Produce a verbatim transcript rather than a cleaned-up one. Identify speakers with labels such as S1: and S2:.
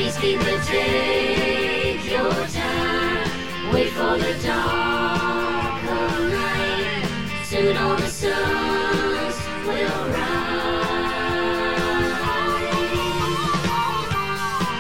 S1: Peacekeeper, take your time. Wait for the dark of night. Soon all the sun